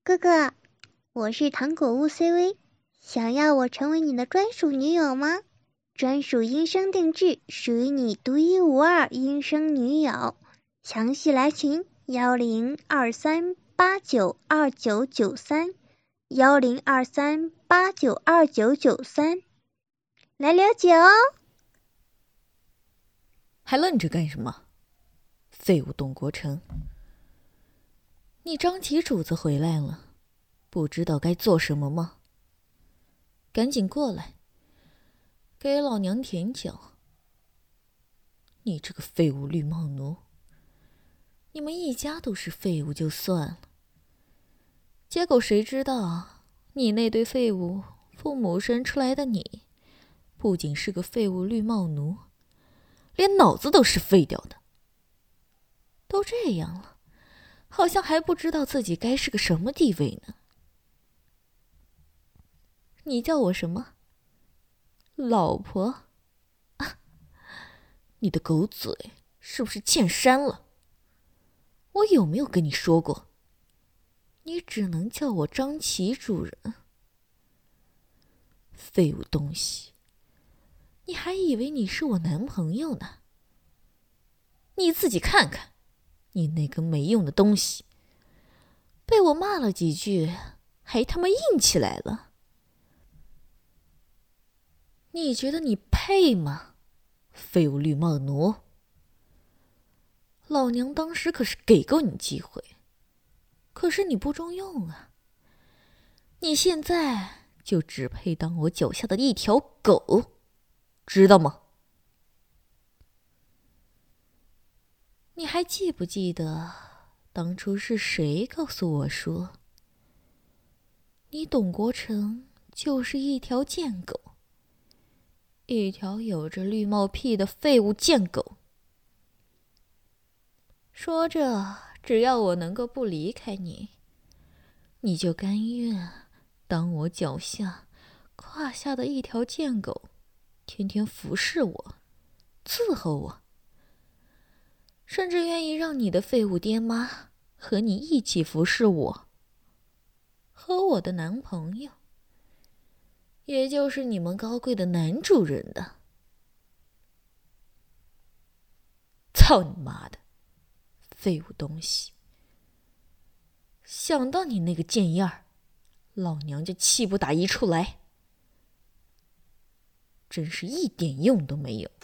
哥哥，我是糖果屋 CV， 想要我成为你的专属女友吗？专属音声定制，属于你独一无二音声女友。详细来群10238999310238929993，来了解哦。 还愣着干什么？废物董国成，你张旗主子回来了，不知道该做什么吗？赶紧过来，给老娘舔脚！你这个废物绿帽奴，你们一家都是废物就算了，结果谁知道你那堆废物父母生出来的你，不仅是个废物绿帽奴，连脑子都是废掉的。都这样了，好像还不知道自己该是个什么地位呢。你叫我什么？老婆？啊，你的狗嘴是不是欠删了？我有没有跟你说过，你只能叫我张琪主人？废物东西，你还以为你是我男朋友呢？你自己看看，你那个没用的东西，被我骂了几句，还他妈硬起来了。你觉得你配吗？废物绿帽奴！老娘当时可是给过你机会，可是你不中用啊。你现在就只配当我脚下的一条狗，知道吗？你还记不记得当初是谁告诉我说，你董国成就是一条贱狗，一条有着绿帽屁的废物贱狗？说着，只要我能够不离开你，你就甘愿当我脚下胯下的一条贱狗，天天服侍我，伺候我，甚至愿意让你的废物爹妈和你一起服侍我和我的男朋友，也就是你们高贵的男主人的。操你妈的，废物东西！想到你那个贱样儿，老娘就气不打一处来，真是一点用都没有。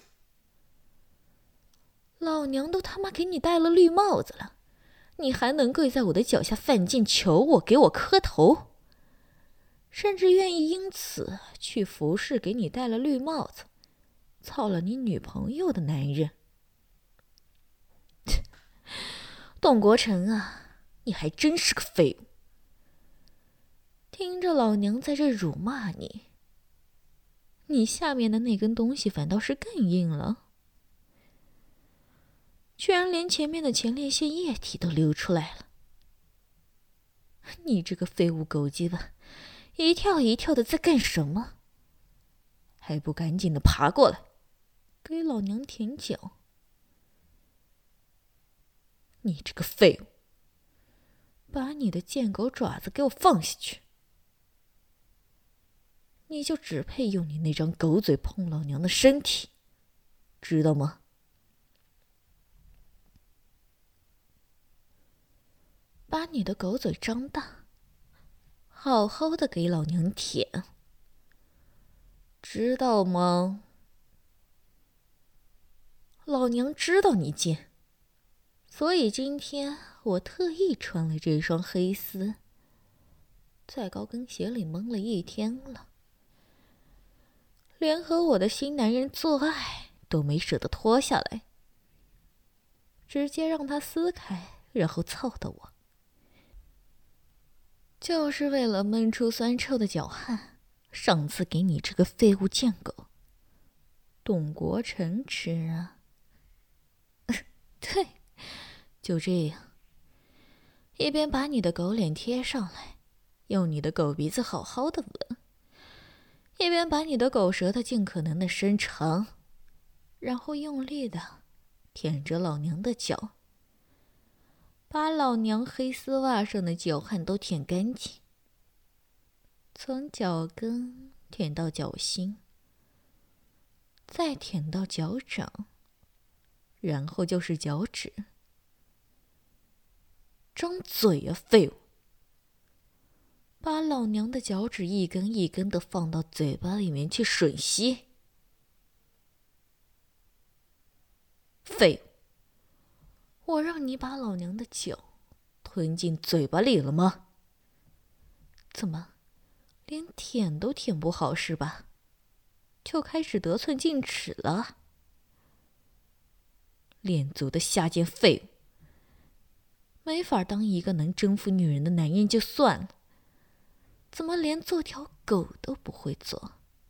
老娘都他妈给你戴了绿帽子了，你还能跪在我的脚下犯贱求我，给我磕头，甚至愿意因此去服侍给你戴了绿帽子操了你女朋友的男人。董国成啊，你还真是个废物！听着老娘在这辱骂你，你下面的那根东西反倒是更硬了，居然连前面的前列腺液体都流出来了。你这个废物狗鸡巴，一跳一跳的在干什么？还不赶紧的爬过来，给老娘舔脚！你这个废物，把你的贱狗爪子给我放下去！你就只配用你那张狗嘴碰老娘的身体，知道吗？把你的狗嘴张大，好好的给老娘舔，知道吗？老娘知道你贱，所以今天我特意穿了这双黑丝，在高跟鞋里蒙了一天了，连和我的新男人做爱都没舍得脱下来，直接让他撕开，然后操到我，就是为了闷出酸臭的脚汗，上次给你这个废物贱狗董国成吃啊！对，就这样，一边把你的狗脸贴上来，用你的狗鼻子好好的闻，一边把你的狗舌头尽可能的伸长，然后用力的舔着老娘的脚， 把老娘黑丝袜上的脚汗都舔干净，从脚跟舔到脚心，再舔到脚掌，然后就是脚趾。张嘴啊，废物！把老娘的脚趾一根一根的放到嘴巴里面去吮吸。废物！我让你把老娘的脚吞进嘴巴里了吗？怎么，连舔都舔不好是吧？就开始得寸进尺了？练足的下贱废物！没法当一个能征服女人的男人就算了，怎么连做条狗都不会做？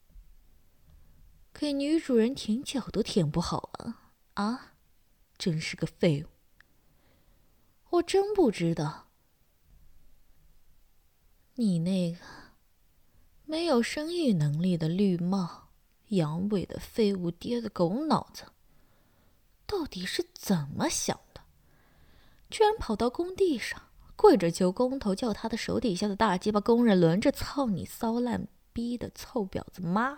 给女主人舔脚都舔不好啊！真是个废物！我真不知道，你那个没有生育能力的绿帽、阳痿的废物爹的狗脑子，到底是怎么想的？居然跑到工地上跪着求工头，叫他的手底下的大鸡巴工人轮着操你骚烂逼的臭婊子妈，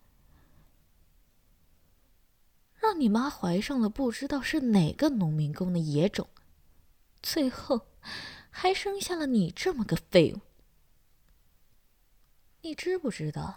让你妈怀上了不知道是哪个农民工的野种，最后还生下了你这么个废物。你知不知道，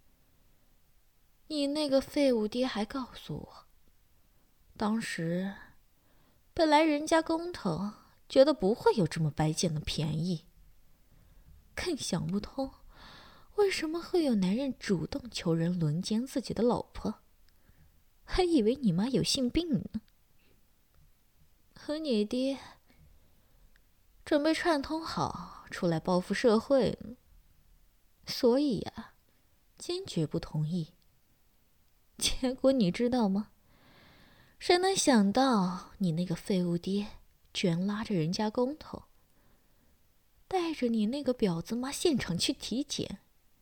你那个废物爹还告诉我，当时本来人家工头觉得不会有这么白捡的便宜，更想不通为什么会有男人主动求人轮奸自己的老婆，还以为你妈有性病呢。和你爹准备串通好出来报复社会呢，所以呀，坚决不同意。结果你知道吗？谁能想到你那个废物爹居然拉着人家工头，带着你那个婊子妈现场去体检，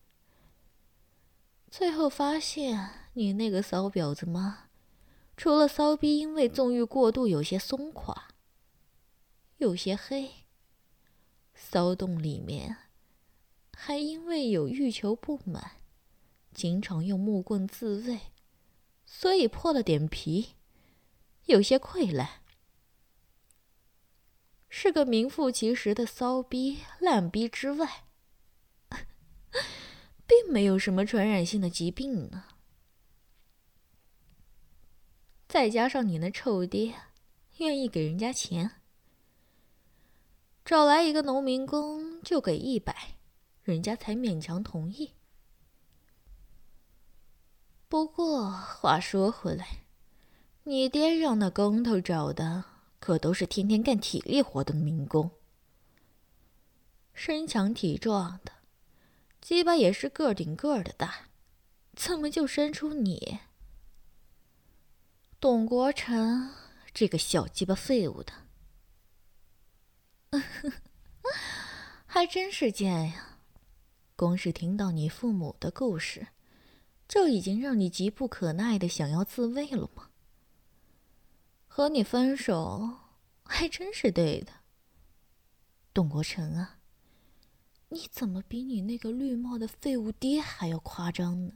最后发现你那个骚婊子妈除了骚逼因为纵欲过度有些松垮，有些黑，骚动里面还因为有欲求不满，经常用木棍自慰，所以破了点皮，有些溃烂，是个名副其实的骚逼烂逼之外，并没有什么传染性的疾病呢。再加上你那臭爹愿意给人家钱，找来一个农民工就给100，人家才勉强同意。不过话说回来，你爹让那工头找的可都是天天干体力活的民工，身强体壮的，鸡巴也是个顶个的大，怎么就生出你董国成这个小鸡巴废物的？还真是贱呀！光是听到你父母的故事，就已经让你急不可耐的想要自卫了吗？和你分手还真是对的。董国成啊，你怎么比你那个绿帽的废物爹还要夸张呢？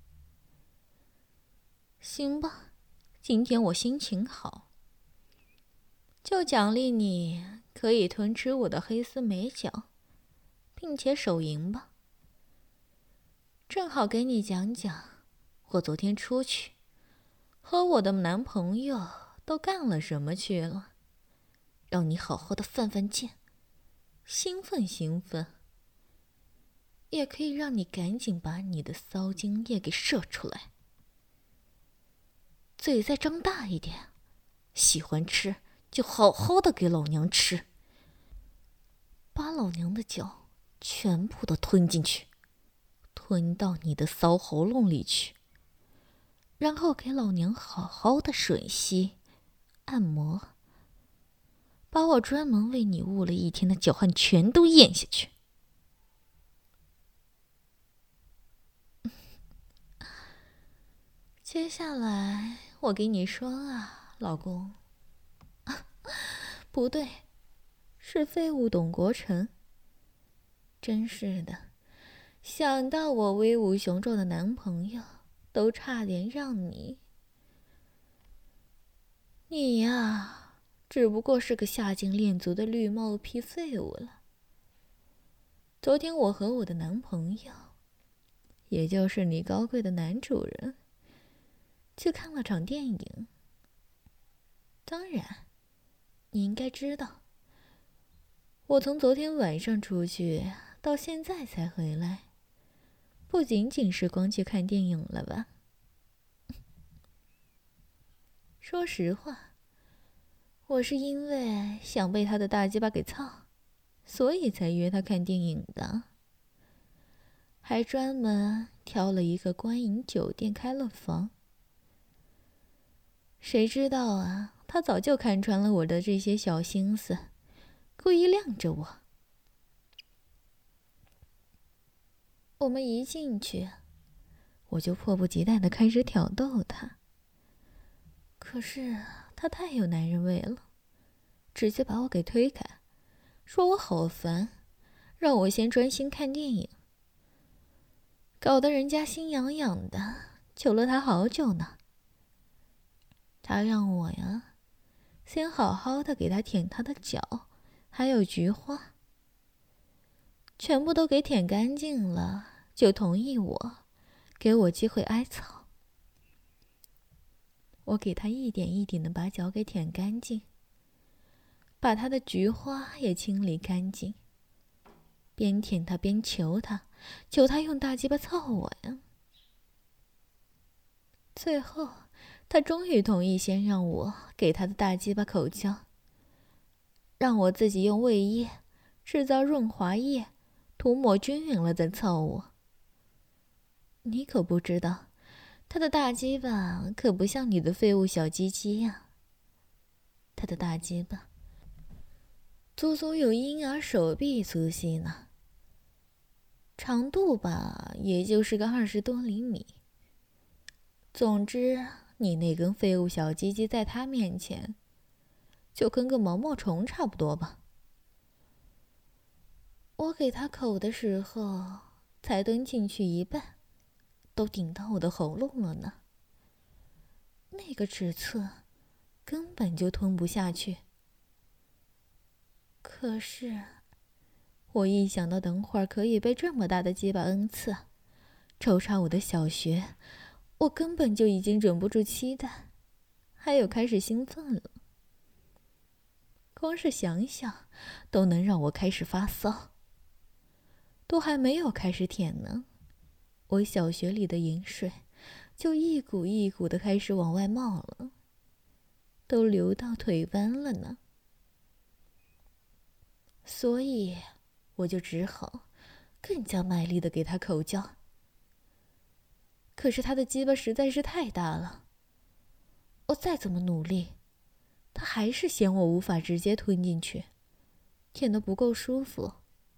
行吧，今天我心情好，就奖励你可以吞吃我的黑丝美脚，并且手淫吧。正好给你讲讲我昨天出去和我的男朋友都干了什么去了，让你好好的犯犯贱，兴奋兴奋，也可以让你赶紧把你的骚精液给射出来。嘴再张大一点，喜欢吃就好好的给老娘吃，把老娘的脚全部都吞进去，吞到你的骚喉咙里去，然后给老娘好好的吮吸按摩，把我专门为你捂了一天的脚汗全都咽下去。接下来我给你说啊，老公，不对， 是废物董国成。真是的，想到我威武雄壮的男朋友，都差点让你呀，只不过是个下贱恋足的绿帽皮废物了。昨天我和我的男朋友，也就是你高贵的男主人，去看了场电影。当然，你应该知道，我从昨天晚上出去到现在才回来，不仅仅是光去看电影了吧？说实话，我是因为想被他的大鸡巴给操，所以才约他看电影的，还专门挑了一个观影酒店开了房。谁知道啊，他早就看穿了我的这些小心思，故意晾着我。我们一进去，我就迫不及待地开始挑逗他。可是他太有男人味了，直接把我给推开，说我好烦，让我先专心看电影，搞得人家心痒痒的，求了他好久呢。他让我呀，先好好的给他舔他的脚，还有菊花，全部都给舔干净了，就同意给我机会挨草。我给他一点一点的把脚给舔干净，把他的菊花也清理干净，边舔他边求他用大鸡巴操我呀。最后他终于同意先让我给他的大鸡巴口交，让我自己用胃液制造润滑液，涂抹均匀了再操我。你可不知道，他的大鸡巴可不像你的废物小鸡鸡呀。他的大鸡巴足足有婴儿手臂粗细呢，长度吧也就是个20多厘米。总之，你那根废物小鸡鸡在他面前，就跟个毛毛虫差不多吧。我给他口的时候，才蹲进去一半，都顶到我的喉咙了呢。那个尺寸，根本就吞不下去。可是，我一想到等会儿可以被这么大的鸡巴恩赐，抽插我的小穴，我根本就已经忍不住期待，还有开始兴奋了。光是想想，都能让我开始发骚。都还没有开始舔呢，我小穴里的饮水就一股一股的开始往外冒了，都流到腿弯了呢。所以我就只好更加卖力的给他口交。可是他的鸡巴实在是太大了，我再怎么努力，他还是嫌我无法直接吞进去，舔得不够舒服。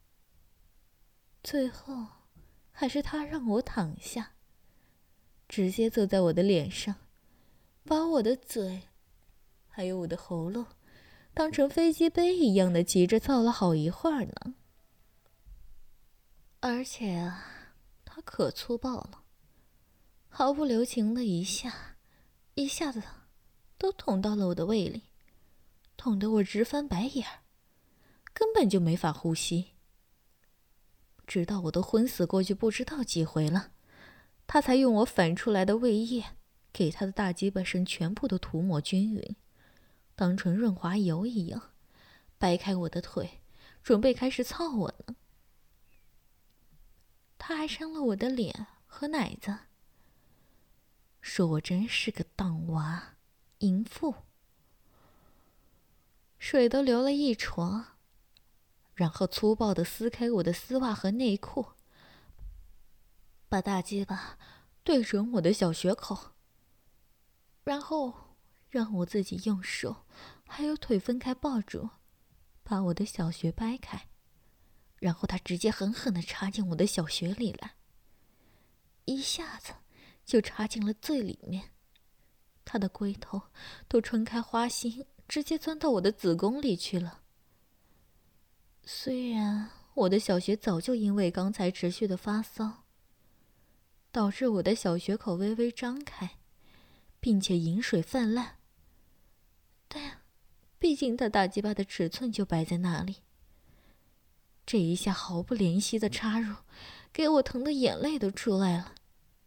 最后还是他让我躺下，直接坐在我的脸上，把我的嘴还有我的喉咙当成飞机杯一样的骑着操了好一会儿呢。而且啊，他可粗暴了，毫不留情的一下子都捅到了我的胃里，捅得我直翻白眼儿，根本就没法呼吸。直到我都昏死过去不知道几回了，他才用我反出来的胃液给他的大鸡巴上全部都涂抹均匀，当成润滑油一样，掰开我的腿，准备开始操我呢。他还扇了我的脸和奶子，说我真是个荡娃淫妇，水都流了一床，然后粗暴地撕开我的丝袜和内裤，把大鸡巴对准我的小穴口，然后让我自己用手还有腿分开抱住，把我的小穴掰开，然后他直接狠狠地插进我的小穴里来，一下子就插进了最里面，他的龟头都撑开花心，直接钻到我的子宫里去了。 虽然我的小穴早就因为刚才持续的发骚，导致我的小穴口微微张开，并且饮水泛滥，但毕竟他大鸡巴的尺寸就摆在那里，这一下毫不怜惜的插入，给我疼的眼泪都出来了。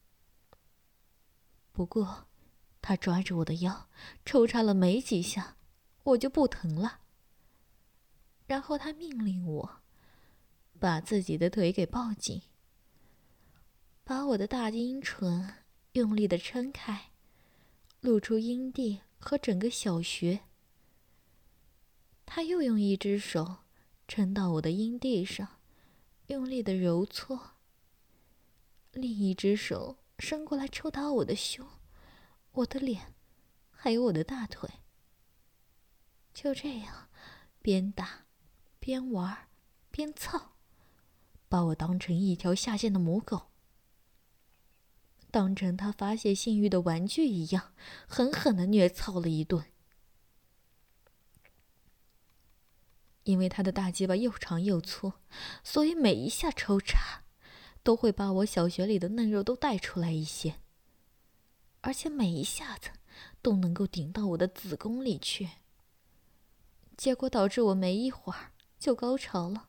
不过他抓着我的腰抽插了没几下，我就不疼了。然后他命令我把自己的腿给抱紧，把我的大阴唇用力的撑开，露出阴蒂和整个小穴。他又用一只手撑到我的阴蒂上，用力的揉搓，另一只手伸过来抽打我的胸、我的脸，还有我的大腿。就这样，边打边玩边操，把我当成一条下线的母狗，当成他发泄性欲的玩具一样，狠狠地虐操了一顿。因为他的大鸡巴又长又粗，所以每一下抽插都会把我小穴里的嫩肉都带出来一些，而且每一下子都能够顶到我的子宫里去。结果导致我没一会儿就高潮了。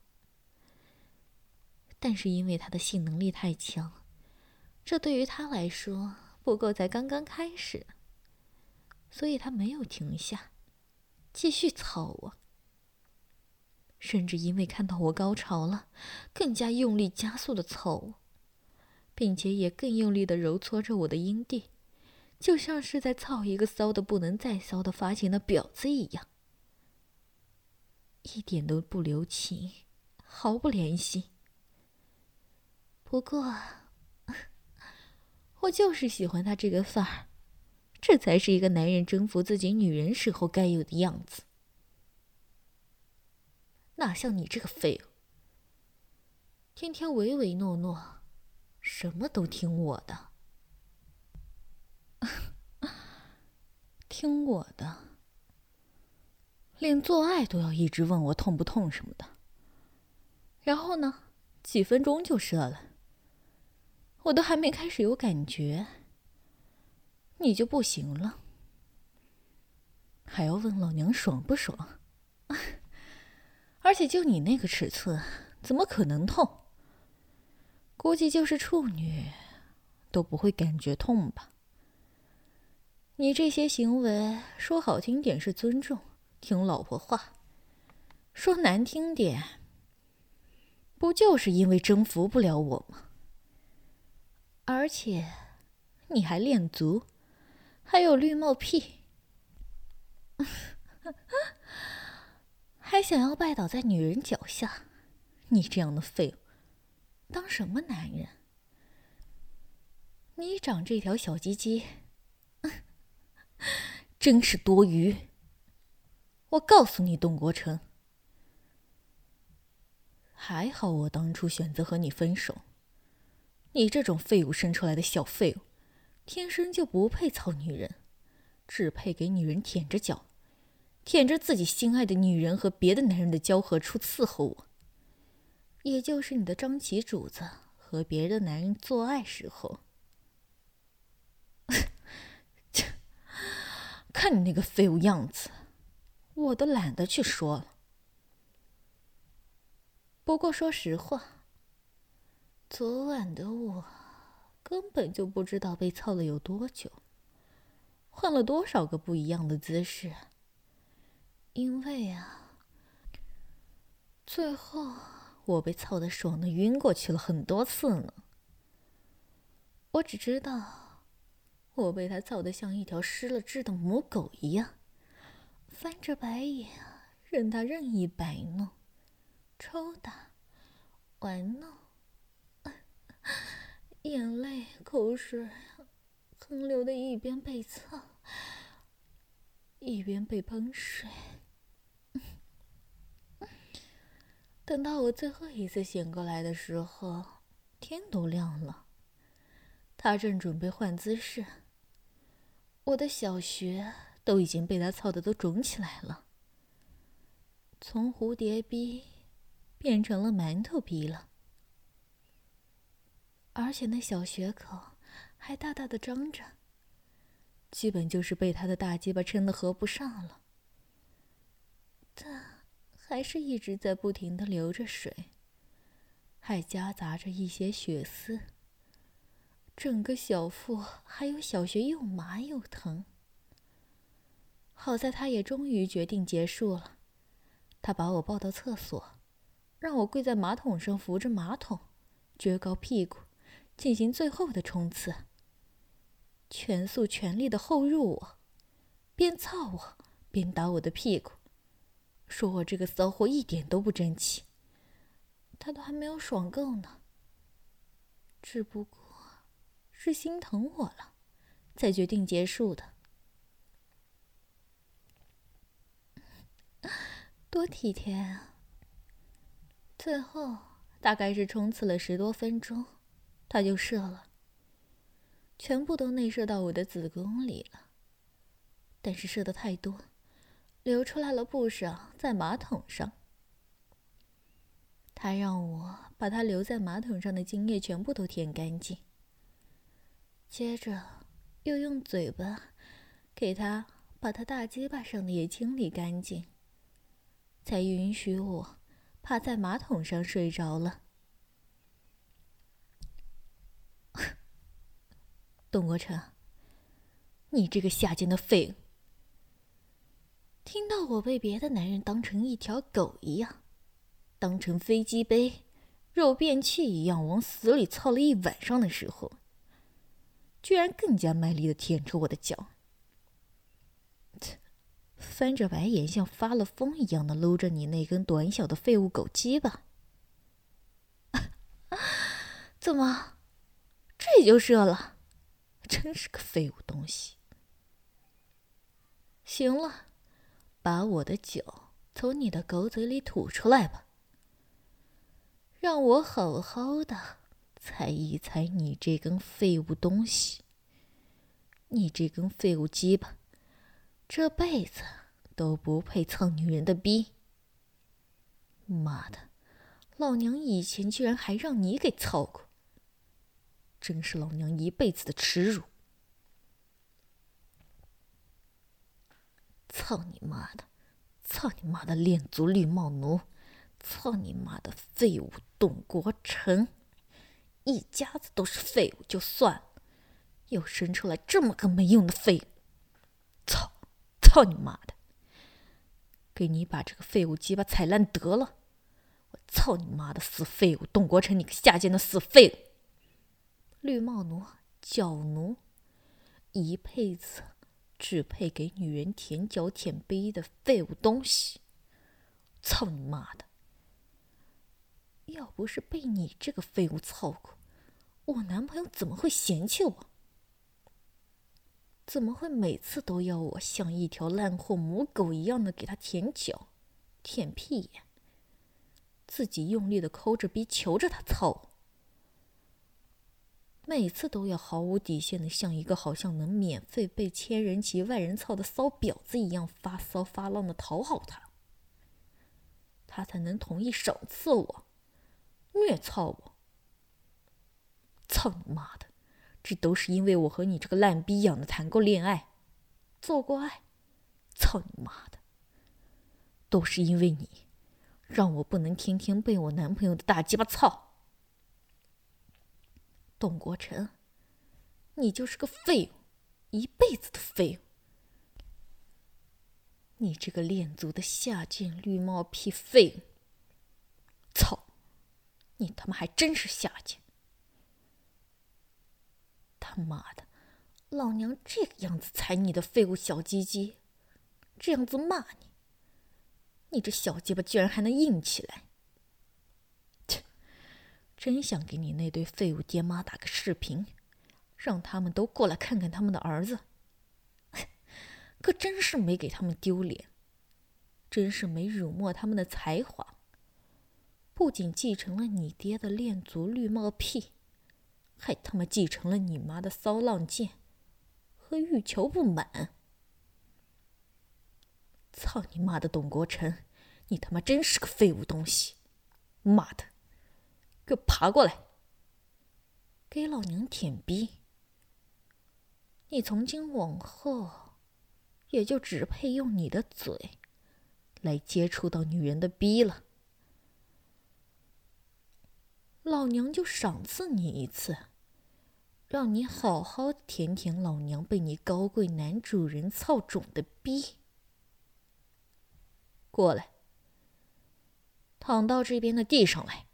但是因为他的性能力太强，这对于他来说不过才刚刚开始，所以他没有停下，继续操我。甚至因为看到我高潮了，更加用力加速的操我，并且也更用力的揉搓着我的阴蒂，就像是在操一个骚的不能再骚的发情的婊子一样，一点都不留情，毫不怜惜。不过我就是喜欢他这个范儿，这才是一个男人征服自己女人时候该有的样子。哪像你这个废物，天天唯唯诺诺，什么都听我的。听我的，连做爱都要一直问我痛不痛什么的。然后呢，几分钟就射了，我都还没开始有感觉，你就不行了，还要问老娘爽不爽？而且就你那个尺寸，怎么可能痛？估计就是处女都不会感觉痛吧。你这些行为说好听点是尊重，听老婆话，说难听点，不就是因为征服不了我吗？而且你还练足，还有绿帽癖，还想要拜倒在女人脚下，你这样的废物当什么男人？你长这条小鸡鸡真是多余。我告诉你，董国成，还好我当初选择和你分手。你这种废物生出来的小废物，天生就不配操女人，只配给女人舔着脚，舔着自己心爱的女人和别的男人的交合处伺候我。也就是你的张启主子和别的男人做爱时候。看你那个废物样子，我都懒得去说了。不过说实话，昨晚的我根本就不知道被操了有多久，换了多少个不一样的姿势。因为啊，最后我被操得爽得晕过去了很多次呢。我只知道，我被他操得像一条失了智的母狗一样，翻着白眼，任他任意摆弄、抽打、玩弄，眼泪、口水横流的一边被操，一边被喷水。等到我最后一次醒过来的时候，天都亮了。他正准备换姿势，我的小穴都已经被他操得都肿起来了，从蝴蝶逼变成了馒头逼了，而且那小血口还大大的张着，基本就是被他的大鸡巴撑得合不上了。但还是一直在不停地流着水，还夹杂着一些血丝，整个小腹还有小穴又麻又疼。好在他也终于决定结束了，他把我抱到厕所，让我跪在马桶上扶着马桶，撅高屁股，进行最后的冲刺，全速全力的后入我，边操我边打我的屁股，说我这个骚货一点都不争气，他都还没有爽够呢，只不过是心疼我了，才决定结束的。多体贴啊！最后大概是冲刺了10多分钟，他就射了，全部都内射到我的子宫里了。但是射得太多，流出来了不少在马桶上。他让我把他留在马桶上的精液全部都舔干净，接着又用嘴巴给他把他大鸡巴上的也清理干净，才允许我趴在马桶上睡着了。董国成，你这个下贱的废物！听到我被别的男人当成一条狗一样，当成飞机杯、肉便器一样往死里操了一晚上的时候，居然更加卖力地舔着我的脚，翻着白眼像发了疯一样的搂着你那根短小的废物狗鸡巴。怎么，这就射了？真是个废物东西！行了，把我的酒从你的狗嘴里吐出来吧，让我好好的踩一踩你这根废物东西。你这根废物鸡巴，这辈子都不配操女人的逼。妈的，老娘以前居然还让你给操过，真是老娘一辈子的耻辱！操你妈的！操你妈的恋足绿帽奴！操你妈的废物董国成！一家子都是废物就算了，又生出来这么个没用的废物！操你妈的！给你把这个废物鸡巴踩烂得了！我操你妈的死废物董国成，你个下贱的死废物！绿帽奴、脚奴，一辈子只配给女人舔脚舔逼的废物东西！操你妈的！要不是被你这个废物操过，我男朋友怎么会嫌弃我？怎么会每次都要我像一条烂货母狗一样的给他舔脚、舔屁眼，自己用力的抠着逼求着他操我？每次都要毫无底线的像一个好像能免费被千人骑万人操的骚婊子一样发骚发浪的讨好他，他才能同意赏赐我、虐操我。操你妈的！这都是因为我和你这个烂逼养的谈过恋爱、做过爱。操你妈的！都是因为你，让我不能天天被我男朋友的大鸡巴操。董国成，你就是个废物，一辈子的废物！你这个恋足的下贱绿帽屁废物！操！你他妈还真是下贱！他妈的，老娘这个样子踩你的废物小鸡鸡，这样子骂你，你这小鸡巴居然还能硬起来！切，真想给你那对废物爹妈打个视频，让他们都过来看看他们的儿子。可真是没给他们丢脸，真是没辱没他们的才华。不仅继承了你爹的恋足绿帽屁，还他妈继承了你妈的骚浪贱和欲求不满！操你妈的董国成，你他妈真是个废物东西！ 妈的，给我爬过来，给老娘舔逼！你从今往后，也就只配用你的嘴来接触到女人的逼了。老娘就赏赐你一次，让你好好舔舔老娘被你高贵男主人操肿的逼。过来，躺到这边的地上来。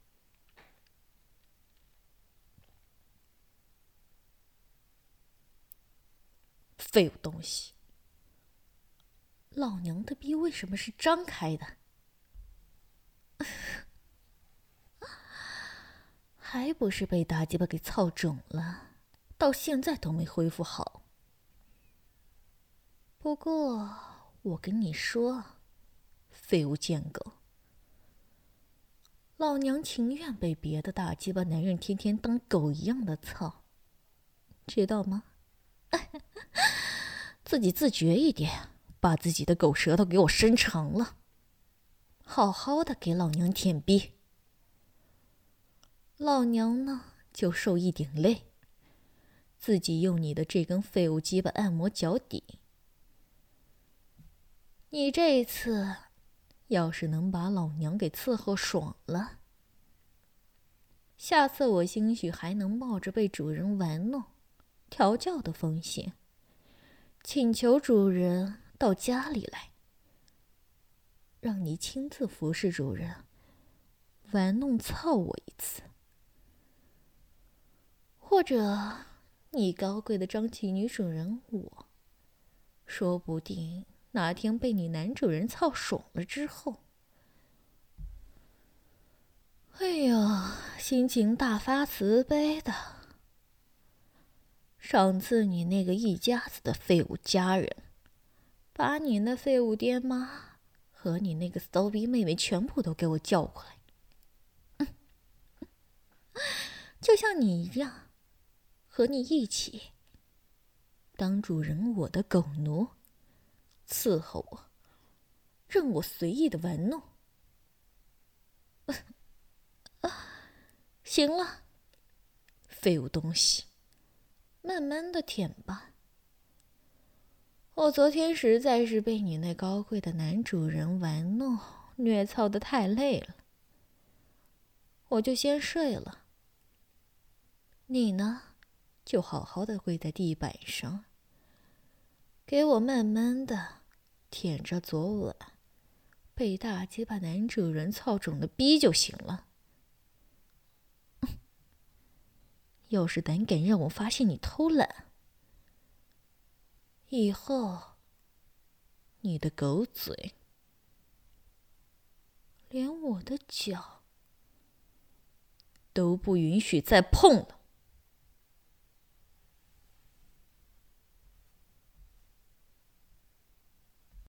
废物东西！老娘的逼为什么是张开的？还不是被大鸡巴给操肿了，到现在都没恢复好。不过我跟你说，废物贱狗，老娘情愿被别的大鸡巴男人天天当狗一样的操，知道吗？自己自觉一点，把自己的狗舌头给我伸长了，好好的给老娘舔逼。老娘呢，就受一点累，自己用你的这根废物鸡巴按摩脚底。你这一次要是能把老娘给伺候爽了，下次我兴许还能冒着被主人玩弄、调教的风险，请求主人到家里来，让你亲自服侍主人，玩弄操我一次。或者你高贵的张起女主人我，说不定哪天被你男主人操爽了之后，哎呀，心情大发慈悲的，赏赐你那个一家子的废物家人，把你那废物爹妈和你那个骚逼妹妹全部都给我叫过来，就像你一样，和你一起当主人我的狗奴，伺候我，任我随意的玩弄。行了，废物东西，慢慢的舔吧。我昨天实在是被你那高贵的男主人玩弄、虐操的太累了，我就先睡了。你呢，就好好的跪在地板上，给我慢慢的舔着昨晚被大鸡巴男主人操肿的逼就行了。要是胆敢让我发现你偷懒，以后你的狗嘴连我的脚都不允许再碰了。